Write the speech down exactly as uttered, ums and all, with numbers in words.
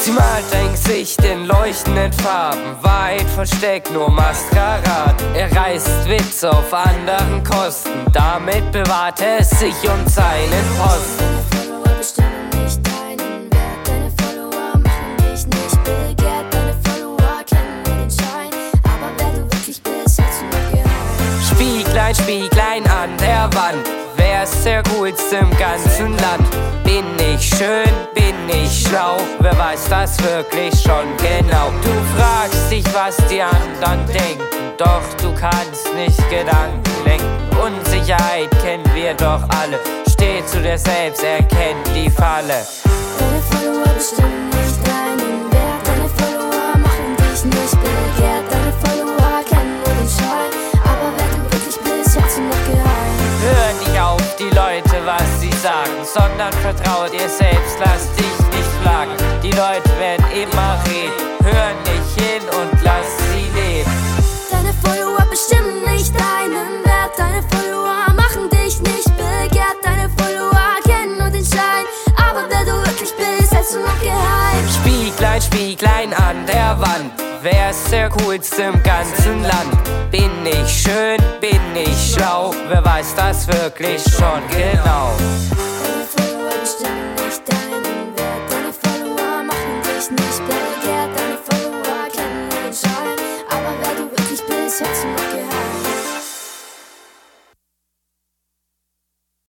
Sie malt dein Gesicht in leuchtenden Farben, Wahrheit versteckt nur Maskerad. Er reißt Witz auf anderen Kosten, damit bewahrt er sich und seinen Posten. Deine Follower bestimmen nicht deinen Wert, deine Follower machen dich nicht begehrt. Deine Follower kennen nur den Schein, aber wer du wirklich bist, hältst du noch geheim. Spieglein, Spieglein an der Wand, wer ist der coolste im ganzen Land? Bin ich schön, bin ich schlau, wer weiß das wirklich schon genau? Du fragst dich, was die anderen denken, doch du kannst nicht Gedanken lenken. Unsicherheit kennen wir doch alle, steh zu dir selbst, erkenn die Falle. Deine Follower bestimmen nicht deinen Wert, deine Follower machen dich nicht begehrt. Deine Follower kennen nur den Schein, aber wer du wirklich bist, hältst du noch geheim. Hör nicht auf die Leute, was sie sagen, sondern vertrau dir selbst, lass dich nicht plagen. Die Leute werden immer reden, hör nicht hin und lass sie leben. Deine Follower bestimmen nicht deinen Wert, deine Follower machen dich nicht begehrt. Deine Follower kennen nur den Schein, aber wer du wirklich bist, hältst du noch geheim. Spieglein, Spieglein an der Wand, wer ist der coolste im ganzen Land? Bin ich schön, bin ich schlau, wer weiß das wirklich schon genau?